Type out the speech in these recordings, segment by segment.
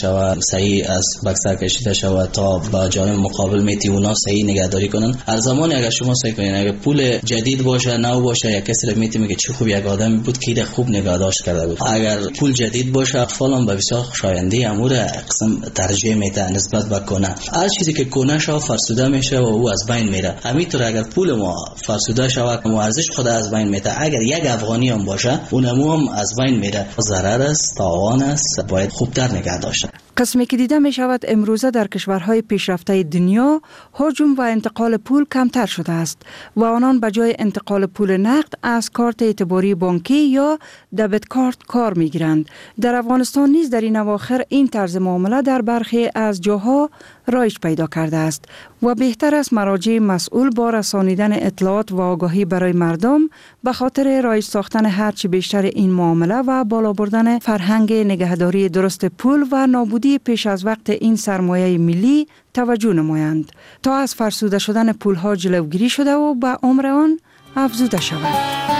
شود، صحیح از بکسر کشیده شود تا با جانب مقابل میتی اونا صحیح نگهداری کنن. هر زمان اگر شما صحیح کنین، اگر پول جدید باشه نو باشه، یک کسی میتی میگه چه خوب یک آدمی بود که ایده خوب نگهداشت کرده بود. اگر پول جدید باشه فلان به بسیار خوشاینده امور قسم ترجیح میده نسبت به کنه. هر چیزی که کنه شو فرسوده میشه و او از بین میره. همینطور اگر پول ما فرسوده شود و ارزش خود از بین میره، اگر یک افغانی هم باشه اونمو هم از بین میره. ضرر است، تاوان است، باید خوبتر نگه داشته. قسمی که دیده می شود امروزه در کشورهای پیشرفته دنیا هجوم و انتقال پول کمتر شده است و آنان به جای انتقال پول نقد از کارت اعتباری بانکی یا دبت کارت کار می گیرند. در افغانستان نیز در این اواخر این طرز معامله در برخی از جاها رایج پیدا کرده است و بهتر است مراجع مسئول با رسانیدن اطلاعات و آگاهی برای مردم به خاطر رایج ساختن هرچی بیشتر این معامله و بالا بردن فرهنگ نگهداری درست پول و نابودی پیش از وقت این سرمایه ملی توجه نمایند تا از فرسوده شدن پولها جلوگیری شده و به عمر آن افزوده شود.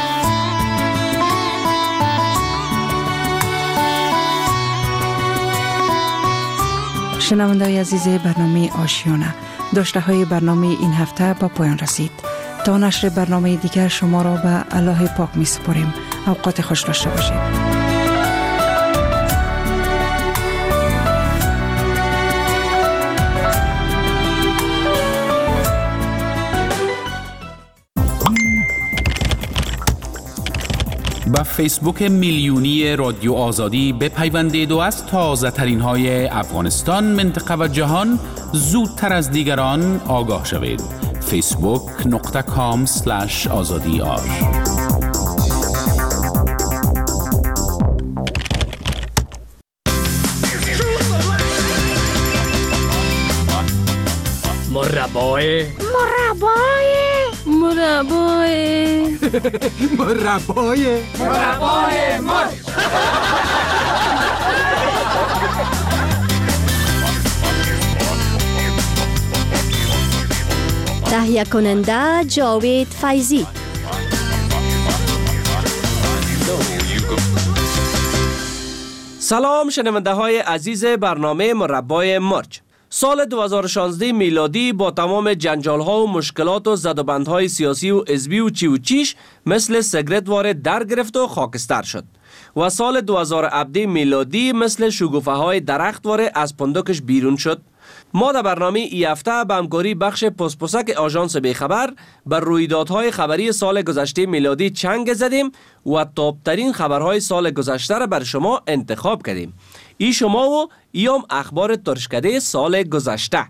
شنونده‌های عزیز برنامه آشیانه، داشته های برنامه این هفته با پایان رسید. تا نشر برنامه دیگر شما را به الله پاک می سپاریم. اوقات خوش داشته باشید. با فیسبوک میلیونی رادیو آزادی بپیوندید و از تازه ترین های افغانستان، منطقه و جهان زودتر از دیگران آگاه شوید. facebook.com/azadiar. مربای مرچ. تهیه کننده جاوید فیضی. سلام شنونده های عزیز برنامه مربای مرچ. سال 2016 میلادی با تمام جنجال ها و مشکلات و زدوبندهای سیاسی و حزبی و چی و چیش مثل سیگرت واره در گرفت و خاکستر شد و سال 2017 میلادی مثل شکوفه های درخت واره از پندوکش بیرون شد. ما در برنامه ای هفته به همکاری بخش پسپسک آژانس بیخبر بر رویدادهای خبری سال گذشته میلادی چنگ زدیم و تاپترین خبرهای سال گذشته را بر شما انتخاب کردیم. ای شما و ایام اخبار ترشکده سال گذشته.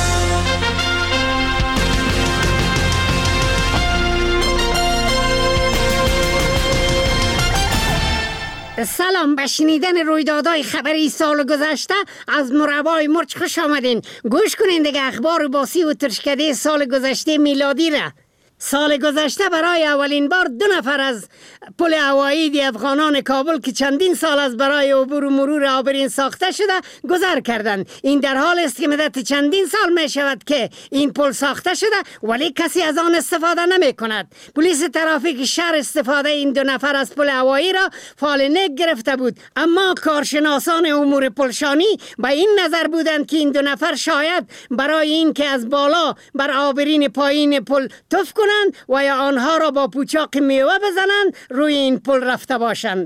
سلام، به شنیدن رویدادهای خبری سال گذشته از مربای مرچ خوش آمدین. گوش کنین دیگه اخبار باسی و ترشکده سال گذشته میلادی را. سال گذشته برای اولین بار 2 نفر از پل هوایی افغانان کابل که چندین سال از برای عبور و مرور آبرین ساخته شده گذر کردند. این در حال است که مدت چندین سال می شود که این پل ساخته شده ولی کسی از آن استفاده نمی کند. پلیس ترافیک شهر استفاده این 2 نفر از پل هوایی را فالنک گرفته بود، اما کارشناسان امور پلشانی به این نظر بودند که این 2 نفر شاید برای این که از بالا بر آبرین پایین پل تف کنند و یا آنها را با پوچاق میوه بزنند روی این پل رفته باشند.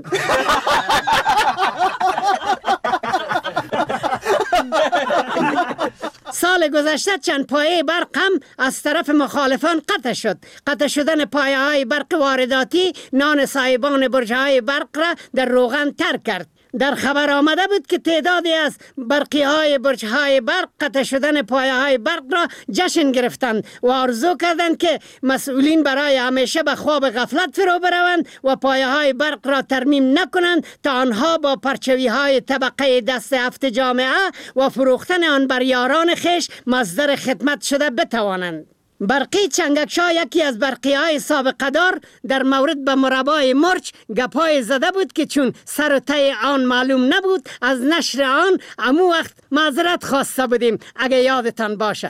سال گذشته چند پایه برق هم از طرف مخالفان قطع شد. قطع شدن پایه های برق وارداتی نان صاحبان برج های برق را در روغن تر کرد. در خبر آمده بود که تعدادی از برقی های برج های برق قطع شدن پایه های برق را جشن گرفتند و آرزو کردند که مسئولین برای همیشه به خواب غفلت فرو بروند و پایه های برق را ترمیم نکنند تا آنها با پرچوی های طبقه دست هفت جامعه و فروختن آن بر یاران خیش مصدر خدمت شده بتوانند. برقی چنگکشا یکی از برقی های سابقه دار در مورد به مربای مرچ گپای زده بود که چون سر و ته آن معلوم نبود از نشر آن امو وقت معذرت خواسته بودیم اگه یادتان باشه.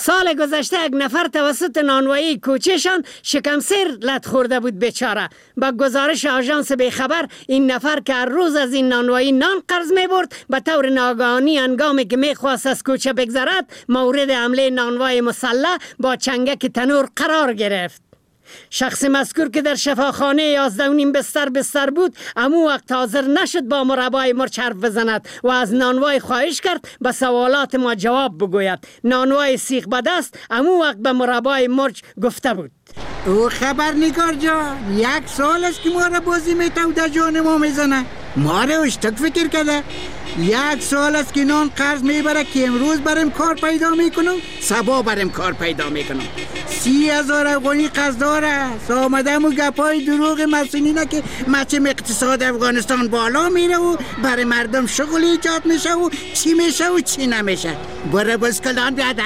سال گذشته یک نفر توسط نانوایی کوچه‌شان شکم سیر لت خورده بود بیچاره. با گزارش آژانس بیخبر این نفر که هر روز از این نانوایی نان قرض می‌برد به طور ناگهانی هنگامی که می‌خواست از کوچه بگذرد مورد حمله نانوای مسلح با چنگک تنور قرار گرفت. شخص مذکور که در شفاخانه 11 بستر بود امو وقت حاضر نشد با مربای مرچ حرف بزند و از نانوای خواهش کرد به سوالات ما جواب بگوید. نانوای سیخ به دست امو وقت به مربای مرچ گفته بود: او خبرنگار جان، 1 سال است که ما را بازی میتو در جان ما میزنه. ما را اشتک فکر کرده. 1 سال است که نان قرض میبره که امروز برم کار پیدا میکنم، صبا برم کار پیدا میکنم. 30,000 افغانی قرض داره. آمدم و گپای دروغ مسئولینه که مچم اقتصاد افغانستان بالا میره و برای مردم شغل ایجاد میشه و چی میشه و چی نمیشه. برای بسکلان بیاده.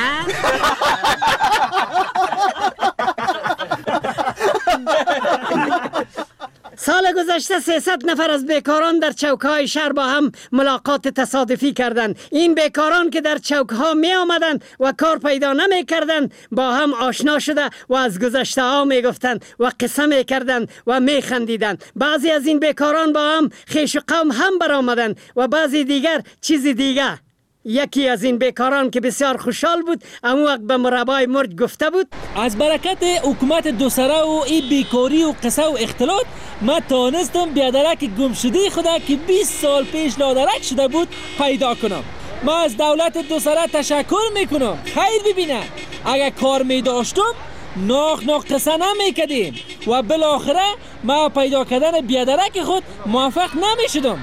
سال گذشته 300 نفر از بیکاران در چوکهای شهر با هم ملاقات تصادفی کردند. این بیکاران که در چوکها می آمدند و کار پیدا نمی کردند با هم آشنا شده و از گذشته ها می گفتند و قصه می کردند و می خندیدند. بعضی از این بیکاران با هم خویش و قوم هم برآمدند و بعضی دیگر چیز دیگر. یکی از این بیکاران که بسیار خوشحال بود اما وقت به مربای مرچ گفته بود: از برکت حکومت دوسره و این بیکاری و قصه و اختلاط ما تانستم بیادرک گم شده خدا که 20 سال پیش لادرک شده بود پیدا کنم. ما از دولت دوسره تشکر میکنم. خیر ببینه، اگر کار میداشتم ناخ قصه نمیکردیم و بالاخره ما پیدا کردن بیادرک خود موفق نمیشدم.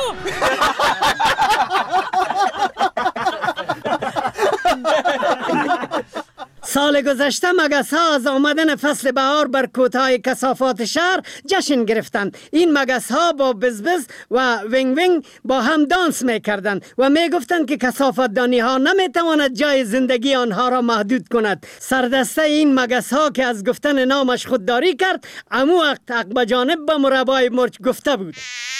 سال گذشته مگس ها از آمدن فصل بهار بر کوتاه کثافات شهر جشن گرفتند. این مگس ها با بزبز و وینگ وینگ با هم دانس می کردند و می گفتند که کثافت دانی ها نمی تواند جای زندگی آنها را محدود کند. سردسته این مگس ها که از گفتن نامش خودداری کرد امو وقت عقب جانب به مربای مرچ گفته بود: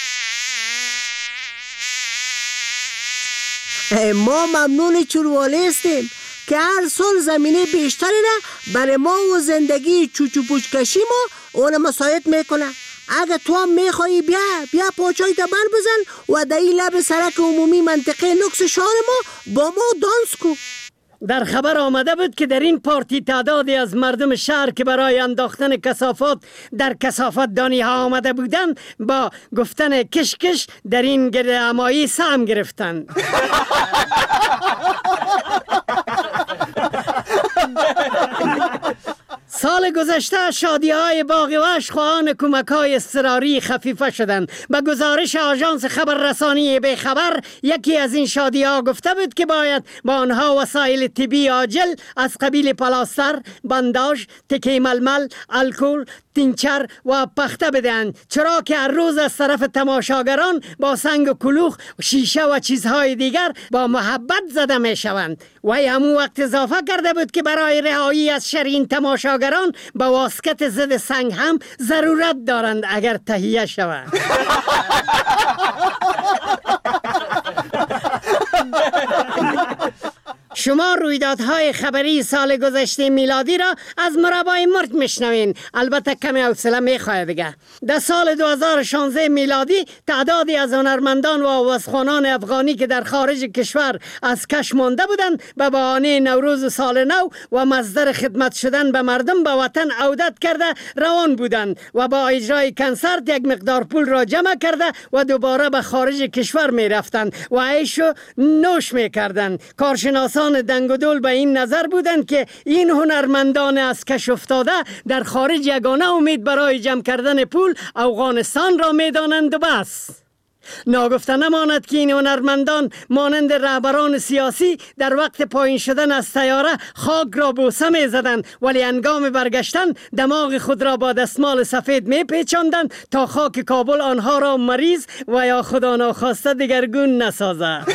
ما ممنون چوروالی هستیم که هر سال زمینه بیشتری را برای ما و زندگی چوچو پوچ کشی ما اون مساعد میکنه. اگه تو هم میخوایی بیا پاچای تا بر بزن و در این لب سرک عمومی منطقه نکس شهر ما با ما دانس کو. در خبر آمده بود که در این پارتی تعدادی از مردم شهر که برای انداختن کثافات در کثافت دانی ها آمده بودند با گفتن کش در این گردهمایی سهم گرفتند. سال گذشته شادی های باغ وحش خواهان کمک های اضطراری خفیفه شدند. به گزارش آژانس خبررسانی بیخبر یکی از این شادی ها گفته بود که باید با آنها وسایل طبی عاجل از قبیل پلاستر، بنداژ، تکه ململ، الکل، تینچر و پخته بدهند، چرا که هر روز از طرف تماشاگران با سنگ و کلوخ، شیشه و چیزهای دیگر با محبت زده می شوند. وی همون وقت اضافه کرده بود که برای رهایی از شر این تماشاگران با واسکت ضد سنگ هم ضرورت دارند اگر تهیه شوند. شما رویدادهای خبری سال گذشته میلادی را از مربای مرچ میشنوین. البته کمی حوصله میخواد دیگه. در سال 2016 میلادی تعدادی از هنرمندان و آوازخوانان افغانی که در خارج کشور از کش مانده بودند به بهانه نوروز و سال نو و مصدر خدمت شدن به مردم به وطن عودت کرده روان بودند و با اجرای کنسرت یک مقدار پول را جمع کرده و دوباره به خارج کشور میرفتند و عیش و نوش میکردند. کارشناسان دنگ و دول به این نظر بودند که این هنرمندان از کش افتاده در خارج یگانه امید برای جمع کردن پول افغانستان را میدانند و بس. ناگفته نماند که این هنرمندان مانند رهبران سیاسی در وقت پایین شدن از سیاره خاک را بوسه می زدند ولی هنگام برگشتن دماغ خود را با دستمال سفید می پیچاندند تا خاک کابل آنها را مریض و یا خدا ناخواسته دگرگون نسازد.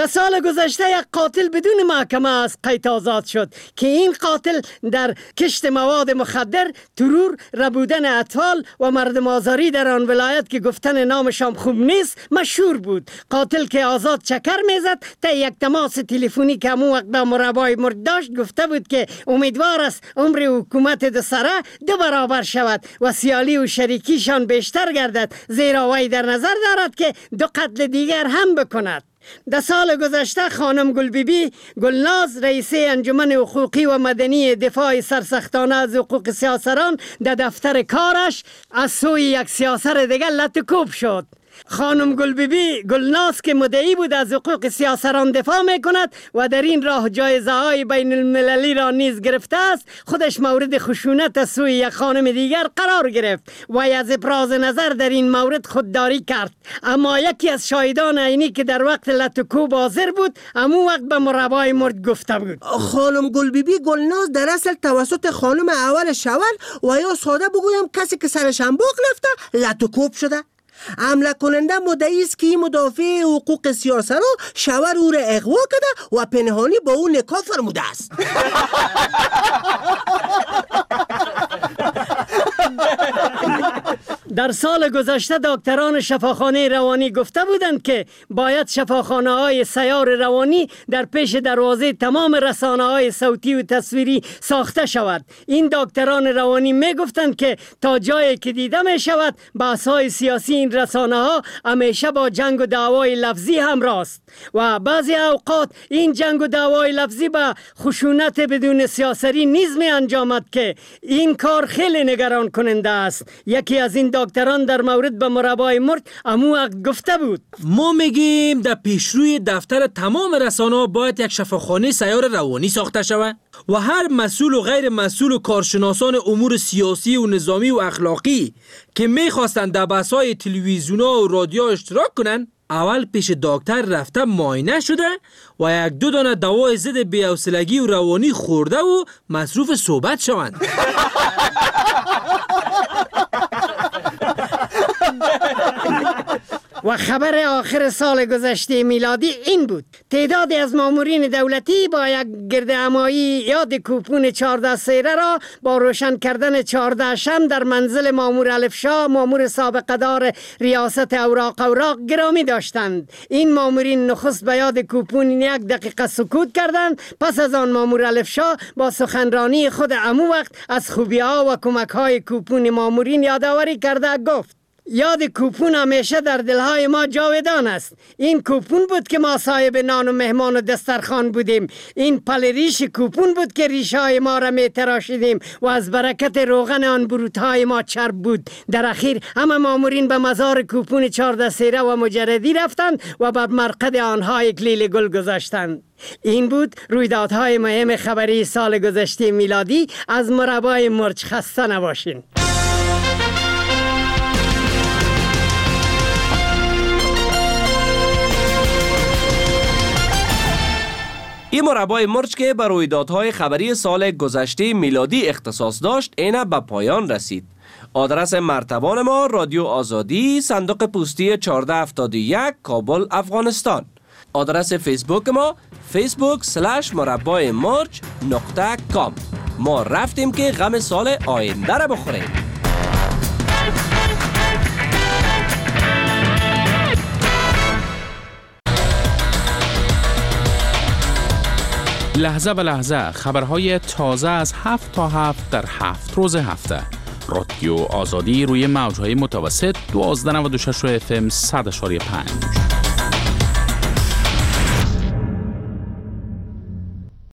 در سال گذشته یک قاتل بدون محکمه از قید آزاد شد که این قاتل در کشت مواد مخدر، ترور، ربودن اطفال و مردم آزاری در آن ولایت که گفتن نامشان خوب نیست مشهور بود. قاتل که آزاد چکر میزد تا یک تماس تلفنی که همون وقت به مربای مرد داشت گفته بود که امیدوار است عمر حکومت دو سره 2 برابر شود و سیالی و شریکیشان بیشتر گردد، زیرا وی در نظر دارد که 2 قتل دیگر هم بکند. در سال گذشته خانم گلبیبی گلناز رئیس انجمن حقوقی و مدنی دفاع سرسختانه از حقوق سیاسران در دفتر کارش از سوی یک سیاسر دیگر لطکوب شد. خانم گلبیبی گلناز که مدعی بود از حقوق سیاسران دفاع می کند و در این راه جایزه های بین المللی را نیز گرفته است، خودش مورد خشونت از سوی یک خانم دیگر قرار گرفت و از ابراز نظر در این مورد خودداری کرد. اما یکی از شاهدان عینی که در وقت لطکوب حاضر بود همون وقت به مربای مرد گفته بود خانم گلبیبی گلناز در اصل توسط خانم اول شول و یا ساده بگویم کسی که سرش انبوق لفته لطکوب شده. حمله کننده مدعی است که مدافع حقوق سیاسران شور او را اغوا کرده و پنهانی با او نکاح فرموده است. در سال گذشته دکتران شفاخانه روانی گفته بودند که باید شفاخانه های سیار روانی در پیش دروازه تمام رسانه های صوتی و تصویری ساخته شود. این دکتران روانی می گفتند که تا جایی که دیده می شود بحث های سیاسی این رسانه ها همیشه با جنگ و دعوای لفظی همراه است و بعضی اوقات این جنگ و دعوای لفظی با خشونت بدون سیاسری نیز می انجامد که این کار خیلی نگران کننده است. یکی از این دکتران در مورد به مربای مرد امو گفته بود ما میگیم در پیشروی دفتر تمام رسانه‌ها باید یک شفاخانه سیار روانی ساخته شود و هر مسئول و غیر مسئول و کارشناسان امور سیاسی و نظامی و اخلاقی که میخواستند در بحث‌های تلویزیون‌ها و رادیو اشتراک کنند اول پیش دکتر رفته معاینه شده و 1-2 دانه دوای ضد بی‌حوصلگی و روانی خورده و مصروف صحبت شوند. و خبر آخر سال گذشته میلادی این بود: تعدادی از مامورین دولتی با یک گردهمایی یاد کوپون 14 سیره را با روشن کردن 14 شم در منزل مامور الفشا، مامور سابقه دار ریاست اوراق گرامی داشتند. این مامورین نخست به یاد کوپون 1 دقیقه سکوت کردند. پس از آن مامور الفشا با سخنرانی خود امو وقت از خوبی‌ها و کمک‌های کوپون مامورین یادآوری کرده گفت: یاد کوپون همیشه در دلهای ما جاودان است. این کوپون بود که ما صاحب نان و مهمان و دسترخوان بودیم. این پلریش کوپون بود که ریشهای ما را می تراشیدیم و از برکت روغن آن بروتهای ما چرب بود. در اخیر همه مامورین به مزار کوپون 14 سیره و مجردی رفتند و بر مرقد آنها اکلیل گل گذاشتند. این بود رویدادهای مهم خبری سال گذشته میلادی. از مربای مرچ خسته نباشین. این مربای مرچ که بر رویدادهای خبری سال گذشته میلادی اختصاص داشت اینه به پایان رسید. آدرس مرتبان ما رادیو آزادی، صندوق پستی 1471 کابل افغانستان. آدرس فیسبوک ما facebook.com. ما رفتیم که غم سال آینده را بخوریم. لحظه به لحظه خبرهای تازه از 7 تا 7 در 7 روز هفته. رادیو آزادی روی موجهای متوسط 1296 FM 100.5.